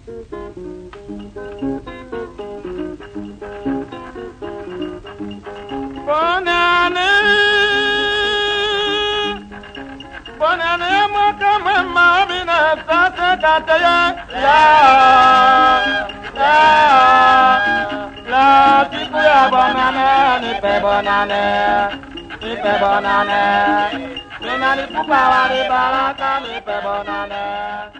Bonane mo kama mabina sasa kataya la tipu ya bonane ni pe bonane Minani pupa wali baraka ni pe bonane